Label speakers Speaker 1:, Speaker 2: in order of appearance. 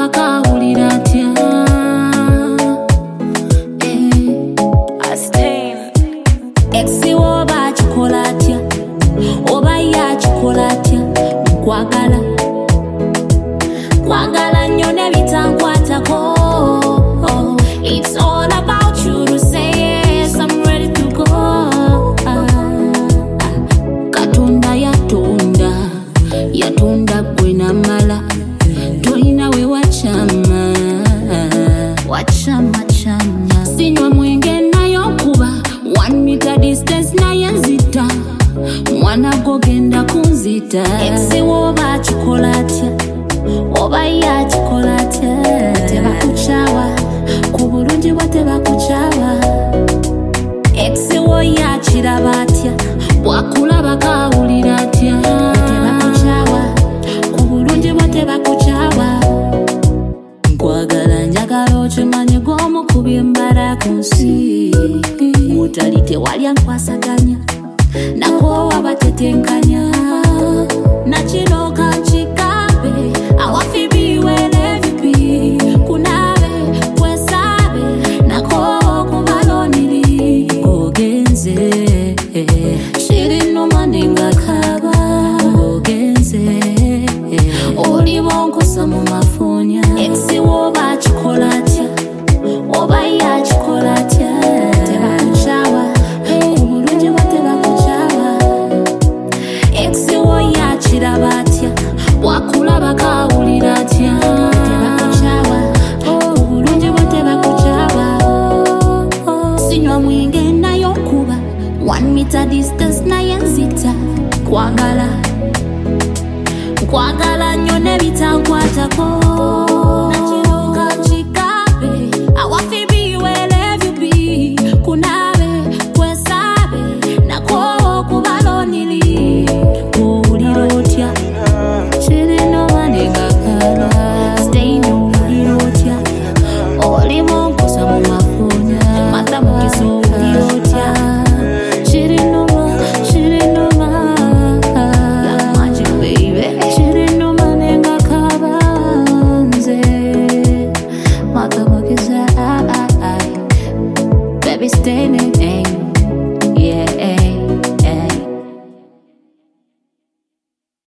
Speaker 1: bakawulira atya Exi woba akikola atya oba ye akikola atya nkwagala kwagala nnyo nebitankwatako It's all about you to say yes, I'm ready to go Katonda yatonda gwe namala tolina we wachama sinywa mwenge nayo kuba 1 meter distance naye nzita mwana gogenda kunzita Exi woba akikola atya oba ye akikola atya tebakuchawa ku bulungi bwo tebakuchawa Exi wo ye akiraba atya bwakulaba kawulira atya tebakuchawa ku bulungi bwo tebakuchawa nkwagala njagala okimanye gw'omukubye embala ku nsi mutali tewalya nkwasaganya nakoowa batetenkanya nakino kankikambe awafi biwele vipi kunabe kwesabe nakoowa okubaloniri ogenze shirinumandinga kaba ogenze oli bonkusa mu mafunya Exi woba akikola atya oba ye akikola atya tebakuchawa ku bulungi bwo tebakuchawa Exi wo ye akiraba atya bwakulaba kawulira atya tebakuchawa ku bulungi bwo tebakuchawa sinywa mwenge nayo kuba 1 meter distance naye nzita kwagala nnyo nebitankwatako